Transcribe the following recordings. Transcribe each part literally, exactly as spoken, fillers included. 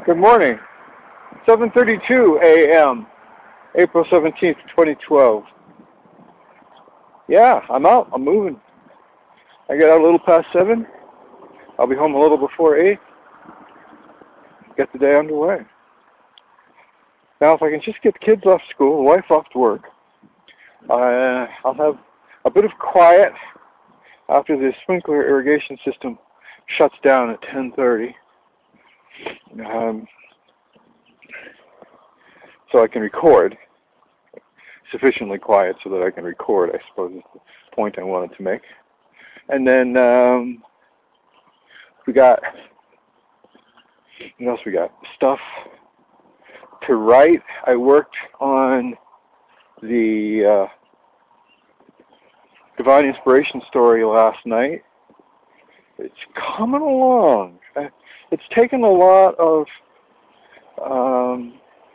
Good morning. seven thirty-two a m April seventeenth, twenty twelve. Yeah, I'm out. I'm moving. I get out a little past seven. I'll be home a little before eight. Get the day underway. Now, if I can just get the kids off school, the wife off to work, uh, I'll have a bit of quiet after the sprinkler irrigation system shuts down at ten thirty. Um, so I can record sufficiently quiet so that I can record, I suppose is the point I wanted to make. And then um, we got, what else we got? Stuff to write. I worked on the uh, Divine Inspiration story last night. It's coming along. It's taken a lot of um,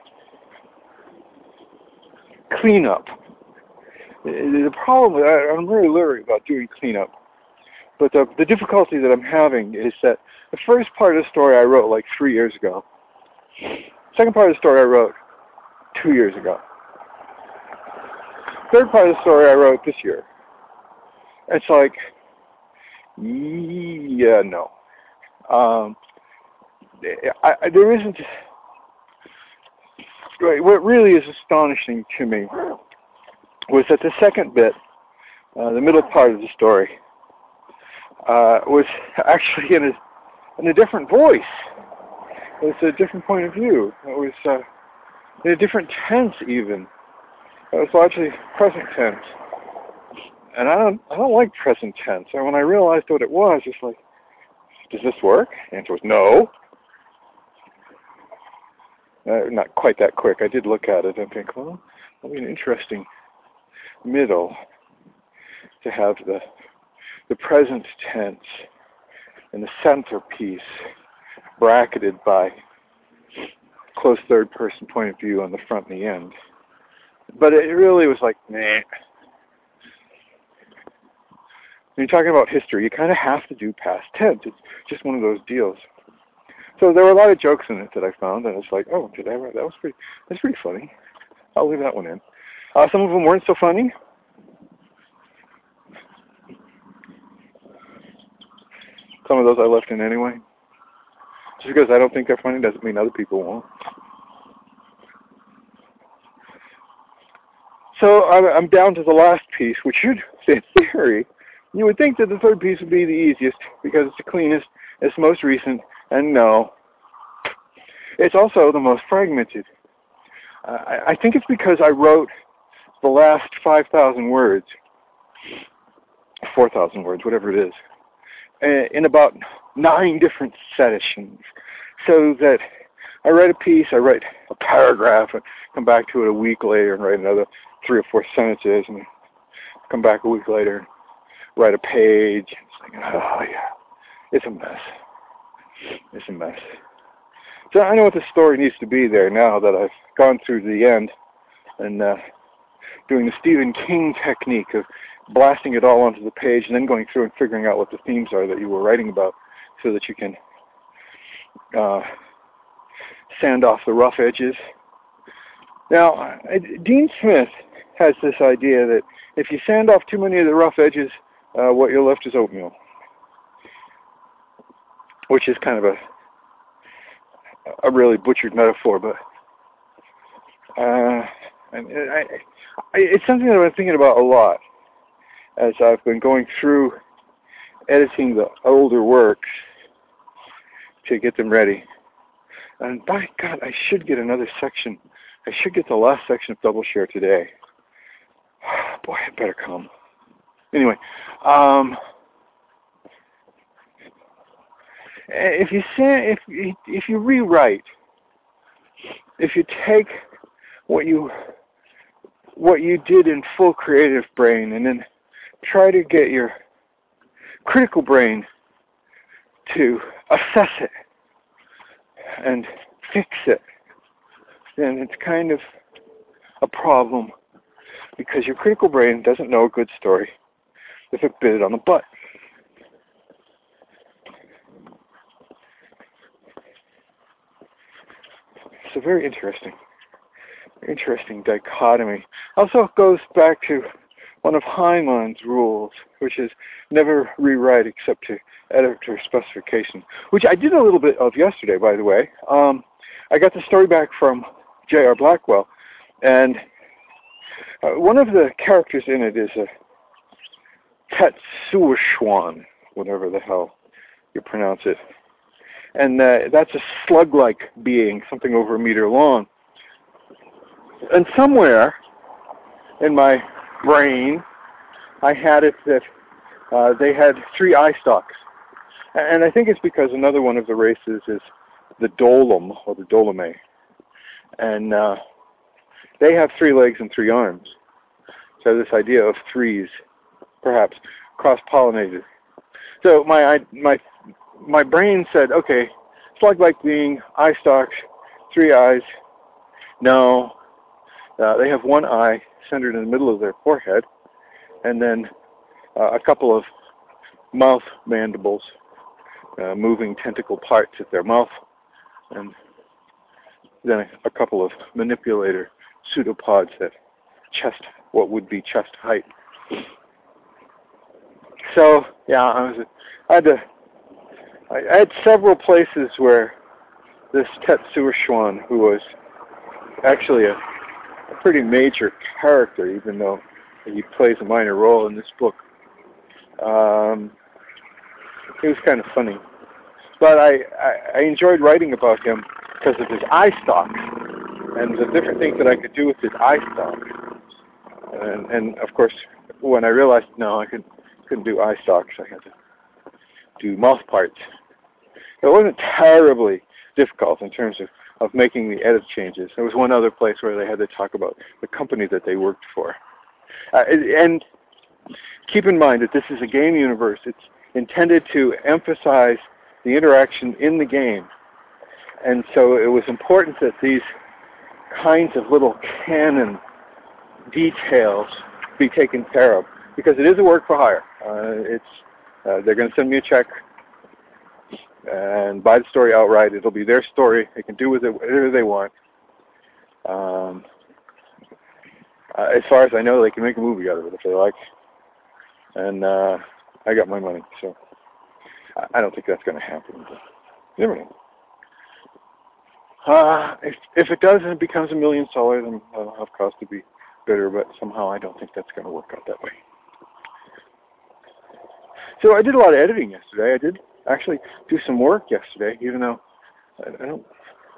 cleanup. The problem, I'm very leery about doing cleanup, but the, the difficulty that I'm having is that the first part of the story I wrote like three years ago. Second part of the story I wrote two years ago. Third part of the story I wrote this year. It's like, yeah, no. Um, I, I, there isn't. What really is astonishing to me was that the second bit, uh, the middle part of the story, uh, was actually in a in a different voice. It was a different point of view. It was uh, in a different tense, even. It was largely present tense, and I don't I don't like present tense. And when I realized what it was, it's like, does this work? The answer was no. Uh, not quite that quick. I did look at it and think, well, that'll be an interesting middle to have the the present tense and the centerpiece bracketed by close third person point of view on the front and the end. But it really was like, nah. When you're talking about history, you kind of have to do past tense. It's just one of those deals. So there were a lot of jokes in it that I found, and it's like, oh, did I write? That was pretty. That's pretty funny. I'll leave that one in. Uh, some of them weren't so funny. Some of those I left in anyway. Just because I don't think they're funny doesn't mean other people won't. So I'm down to the last piece, which should, in theory, you would think that the third piece would be the easiest because it's the cleanest, it's the most recent, and no. It's also the most fragmented. Uh, I, I think it's because I wrote the last five thousand words, four thousand words, whatever it is, in about nine different sessions. So that I write a piece, I write a paragraph, and come back to it a week later and write another three or four sentences, and come back a week later and write a page. It's like, oh yeah, it's a mess. It's a mess. So I know what the story needs to be there now that I've gone through the end and uh, doing the Stephen King technique of blasting it all onto the page and then going through and figuring out what the themes are that you were writing about so that you can uh, sand off the rough edges. Now, uh, Dean Smith has this idea that if you sand off too many of the rough edges, uh, what you're left is oatmeal, which is kind of a a really butchered metaphor, but uh, and I, I, it's something that I've been thinking about a lot as I've been going through editing the older works to get them ready. And by God, I should get another section. I should get the last section of Double Share today. Boy, it better come. Anyway, um, if you say, if if you rewrite, if you take what you what you did in full creative brain and then try to get your critical brain to assess it and fix it, then it's kind of a problem because your critical brain doesn't know a good story if it bit it on the butt. a very interesting, interesting dichotomy. Also goes back to one of Hyndman's rules, which is never rewrite except to editor specification, which I did a little bit of yesterday, by the way. Um, I got the story back from J R Blackwell, and uh, one of the characters in it is a Tetsuoshwan, whatever the hell you pronounce it. And uh, that's a slug-like being, something over a meter long. And somewhere in my brain, I had it that uh, they had three eye stalks. And I think it's because another one of the races is the Dolom, or the Dolome. And uh, they have three legs and three arms. So this idea of threes, perhaps, cross-pollinated. So my my my brain said, okay, slug-like being, eye stalks, three eyes. No, uh, they have one eye centered in the middle of their forehead, and then uh, a couple of mouth mandibles, uh, moving tentacle parts at their mouth, and then a, a couple of manipulator pseudopods at chest, what would be chest height. So yeah, I was I had to I had several places where this Tetsuoshwan, who was actually a, a pretty major character, even though he plays a minor role in this book, um, he was kind of funny. But I, I, I enjoyed writing about him because of his eye stalks and the different things that I could do with his eye stalks. And, and of course, when I realized, no, I could, couldn't do eye stalks, I had to do mouth parts. It wasn't terribly difficult in terms of, of making the edit changes. There was one other place where they had to talk about the company that they worked for. Uh, and keep in mind that this is a game universe. It's intended to emphasize the interaction in the game. And so it was important that these kinds of little canon details be taken care of, because it is a work for hire. Uh, it's uh, they're going to send me a check and buy the story outright. It'll be their story. They can do with it whatever they want. Um, uh, as far as I know, they can make a movie out of it if they like. And uh, I got my money, so I don't think that's going to happen. But never know. Uh, if, if it does and it becomes a million seller, then I'll have cause to be bitter, but somehow I don't think that's going to work out that way. So I did a lot of editing yesterday. I did actually do some work yesterday, even though I, I don't...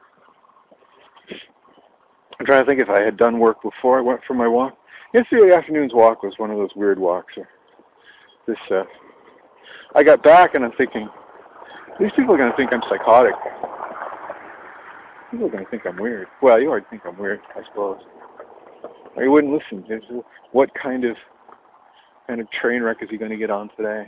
I'm trying to think if I had done work before I went for my walk. Yesterday afternoon's walk was one of those weird walks. This, uh, I got back and I'm thinking, these people are going to think I'm psychotic. People are going to think I'm weird. Well, you already think I'm weird, I suppose. Or you wouldn't listen. What kind of kind of train wreck is he going to get on today?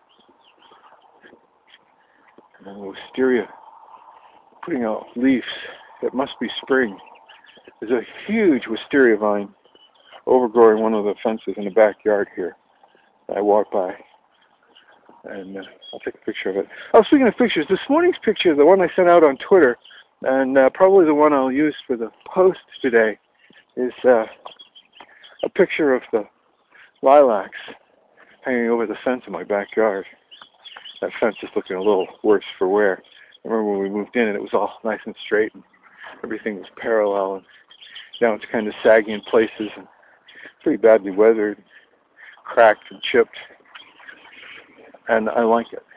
And wisteria putting out leaves. It must be spring. There's a huge wisteria vine overgrowing one of the fences in the backyard here. I walk by, and uh, I'll take a picture of it. Oh, speaking of pictures, this morning's picture, the one I sent out on Twitter, and uh, probably the one I'll use for the post today, is uh, a picture of the lilacs hanging over the fence in my backyard. That fence is looking a little worse for wear. I remember when we moved in and it was all nice and straight and everything was parallel, and now it's kind of saggy in places and pretty badly weathered, cracked and chipped, and I like it.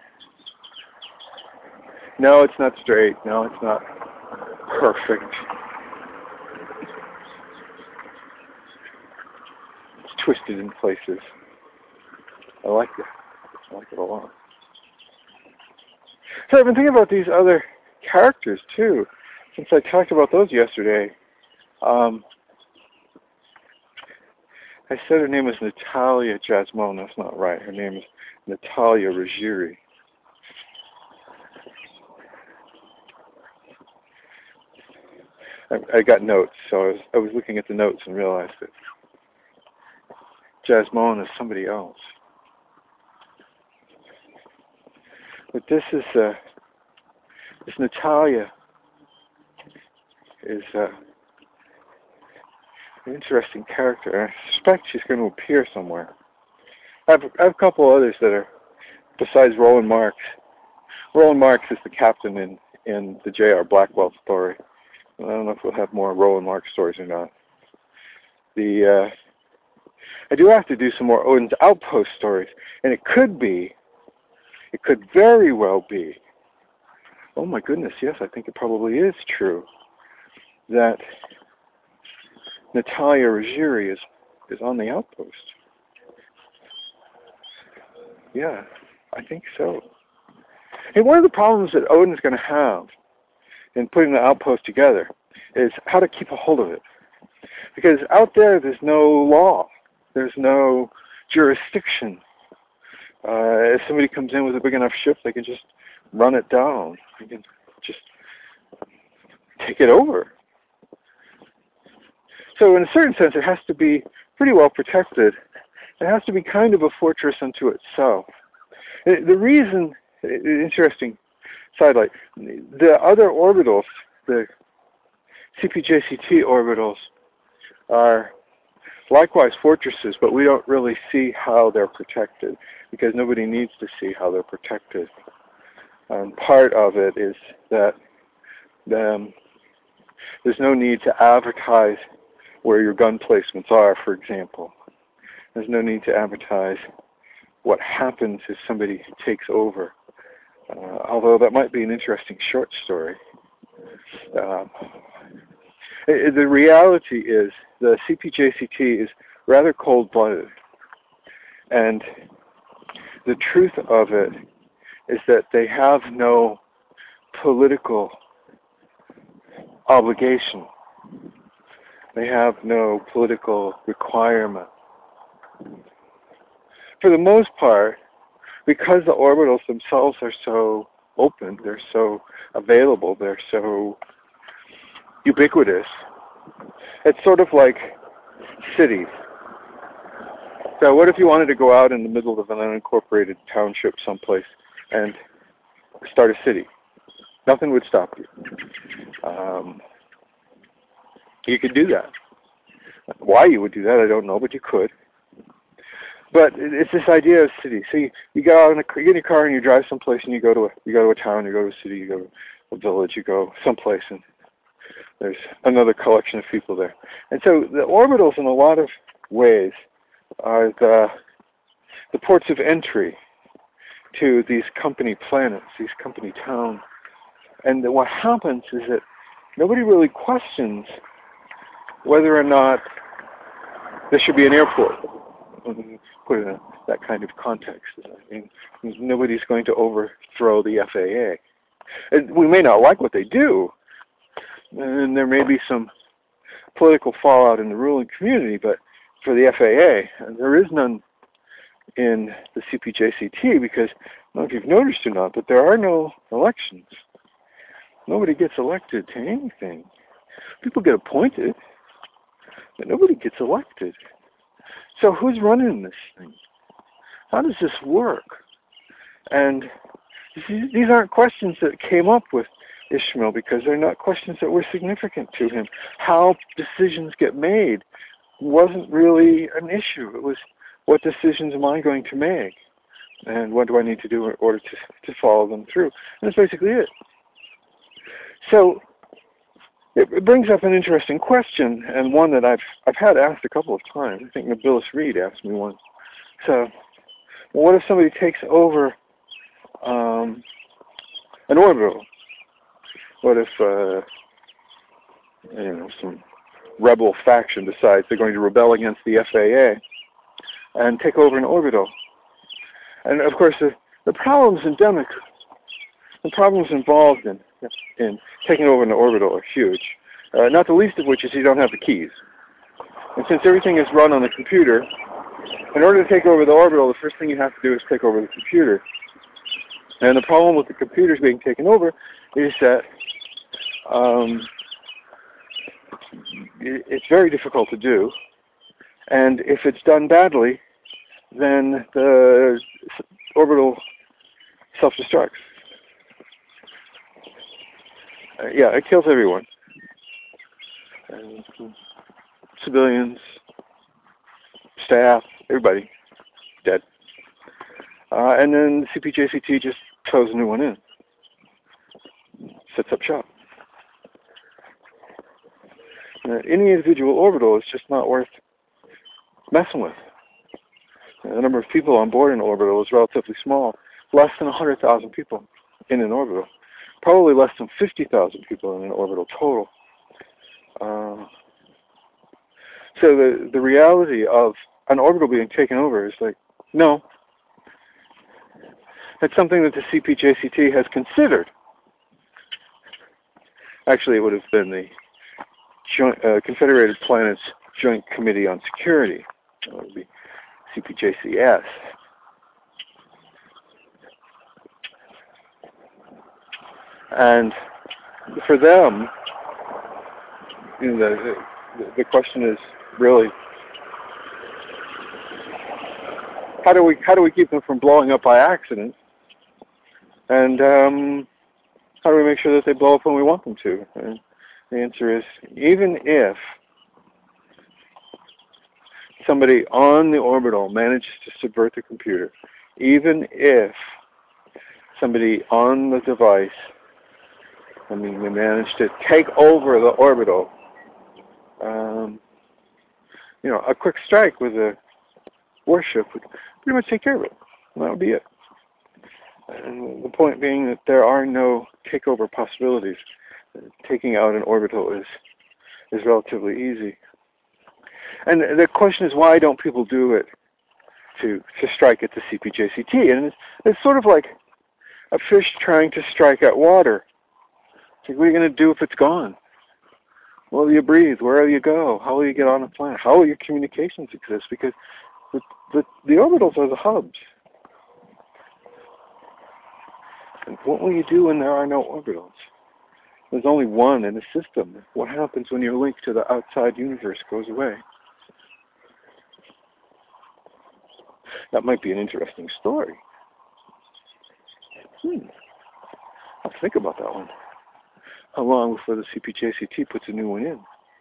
No, it's not straight. No, it's not perfect. It's twisted in places. I like it. I like it a lot. So I've been thinking about these other characters too, since I talked about those yesterday. Um, I said her name was Natalia Jasmine. That's not right. Her name is Natalia Ruggieri. I, I got notes, so I was, I was looking at the notes and realized that Jasmine is somebody else. But this is uh, this Natalia is uh, an interesting character, and I suspect she's going to appear somewhere. I have, I have a couple others that are, besides Roland Marks. Roland Marks is the captain in, in the J R Blackwell story. I don't know if we'll have more Roland Marks stories or not. The uh, I do have to do some more Odin's Outpost stories, and it could be, it could very well be, oh my goodness, yes, I think it probably is true, that Natalia Ruggieri is, is on the Outpost. Yeah, I think so. And one of the problems that Odin's going to have in putting the Outpost together is how to keep a hold of it. Because out there, there's no law. There's no jurisdiction. Uh, if somebody comes in with a big enough ship, they can just run it down. They can just take it over. So in a certain sense, it has to be pretty well protected. It has to be kind of a fortress unto itself. The reason, interesting sidelight, the other orbitals, the C P J C T orbitals, are likewise fortresses, but we don't really see how they're protected because nobody needs to see how they're protected. Um, part of it is that um, there's no need to advertise where your gun placements are, for example. There's no need to advertise what happens if somebody takes over. Uh, although that might be an interesting short story. Uh, it, the reality is the C P J C T is rather cold-blooded. And the truth of it is that they have no political obligation. They have no political requirement. For the most part, because the orbitals themselves are so open, they're so available, they're so ubiquitous, it's sort of like cities. So what if you wanted to go out in the middle of an unincorporated township someplace and start a city? Nothing would stop you. Um, you could do that. Why you would do that, I don't know, but you could. But it's this idea of city. So you, you go out in a, you get in your car and you drive someplace and you go to a you go to a town, you go to a city, you go to a village, you go someplace and there's another collection of people there. And so the orbitals in a lot of ways are the the ports of entry to these company planets, these company towns. And what happens is that nobody really questions whether or not there should be an airport. Put it in that kind of context. I mean, nobody's going to overthrow the F A A. And we may not like what they do, and there may be some political fallout in the ruling community, but for the F A A, and there is none in the C P J C T because, I don't know if you've noticed or not, but there are no elections. Nobody gets elected to anything. People get appointed, but nobody gets elected. So who's running this thing? How does this work? And these aren't questions that came up with Ishmael because they're not questions that were significant to him. How decisions get made wasn't really an issue. It was, what decisions am I going to make? And what do I need to do in order to, to follow them through? And that's basically it. So it, it brings up an interesting question, and one that I've I've had asked a couple of times. I think Nabilis Reed asked me once. So, well, what if somebody takes over um, an orbital? What if uh, you know, some rebel faction decides they're going to rebel against the F A A and take over an orbital? And of course, the, the problems endemic, the problems involved in in taking over an orbital are huge. Uh, not the least of which is you don't have the keys. And since everything is run on the computer, in order to take over the orbital, the first thing you have to do is take over the computer. And the problem with the computers being taken over is that um, it's very difficult to do. And if it's done badly, then the orbital self-destructs. Uh, yeah, it kills everyone. and civilians, staff, everybody dead. Uh, and then the C P J C T just throws a new one in, sets up shop. Uh, any individual orbital is just not worth messing with. Uh, the number of people on board an orbital is relatively small, less than one hundred thousand people in an orbital, probably less than fifty thousand people in an orbital total. Uh, so the, the reality of an orbital being taken over is like, no. It's something that the C P J C T has considered. Actually, it would have been the Joint, uh, Confederated Planets Joint Committee on Security. It would be C P J C S. And for them, you know, the, the, the question is really, how do we how do we keep them from blowing up by accident? And um, how do we make sure that they blow up when we want them to? And the answer is, even if somebody on the orbital manages to subvert the computer, even if somebody on the device, I mean, they manage to take over the orbital, um, you know, a quick strike with a warship would pretty much take care of it. And that would be it. And the point being that there are no takeover possibilities. Taking out an orbital is is relatively easy. And the question is, why don't people do it to to strike at the C P J C T? And it's, it's sort of like a fish trying to strike at water. It's like, what are you going to do if it's gone? Where will you breathe? Where will you go? How will you get on a planet? How will your communications exist? Because the, the, the orbitals are the hubs. And what will you do when there are no orbitals? There's only one in the system. What happens when your link to the outside universe goes away? That might be an interesting story. Hmm. I'll think about that one. How long before the C P J C T puts a new one in?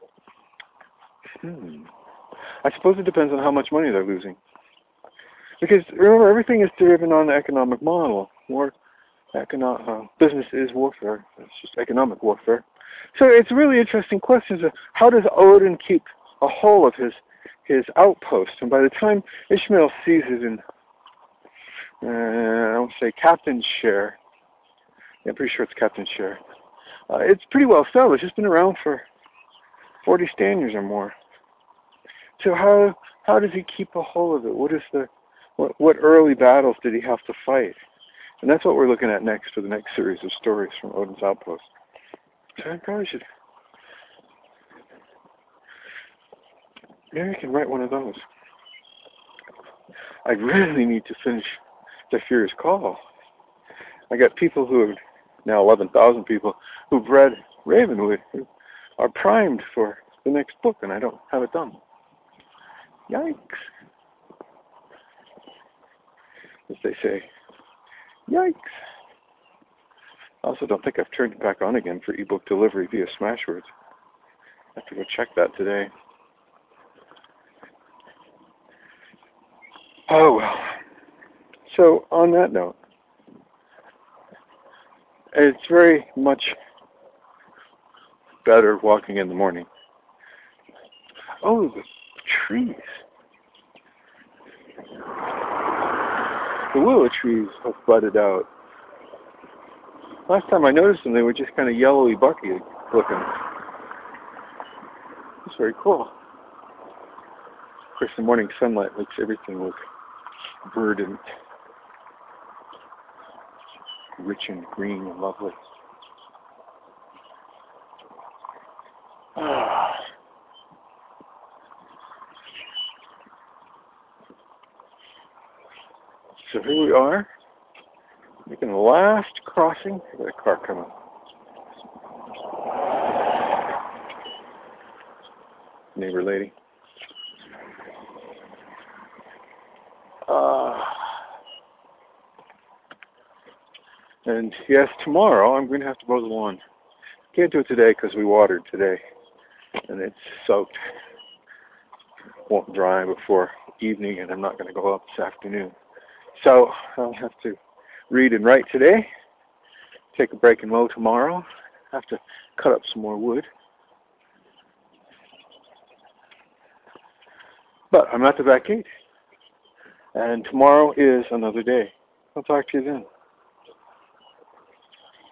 Hmm. I suppose it depends on how much money they're losing. Because remember, everything is driven on the economic model. War, econo- uh, business is warfare. It's just economic warfare. So it's a really interesting question. Of how does Odin keep a hold of his his outpost? And by the time Ishmael seizes in, uh, I want to say Captain's Share. Yeah, I'm pretty sure it's Captain's Share. Uh, it's pretty well established. It's been around for forty stand years or more. So how how does he keep a hold of it? What is the what, what early battles did he have to fight? And that's what we're looking at next for the next series of stories from Odin's Outpost. So I probably should. Maybe I can write one of those. I really need to finish Zephyr's Call. I got people who have, now eleven thousand people, who've read Ravenwood, who are primed for the next book, and I don't have it done. Yikes. As they say, yikes. I also don't think I've turned it back on again for ebook delivery via Smashwords. I have to go check that today. Oh, well. So, on that note, it's very much better walking in the morning. Oh, the trees. The willow trees have budded out. Last time I noticed them, they were just kind of yellowy bucky looking. It's very cool. Of course, the morning sunlight makes everything look verdant, rich and green and lovely. Ah. So here we are, making the last crossing. I got a car coming. Neighbor lady. Uh, and yes, tomorrow I'm going to have to mow the lawn. Can't do it today because we watered today. and it's soaked. Won't dry before evening, and I'm not going to go up this afternoon. So I'll have to read and write today, take a break and mow tomorrow, have to cut up some more wood. But I'm at the back gate, and tomorrow is another day. I'll talk to you then.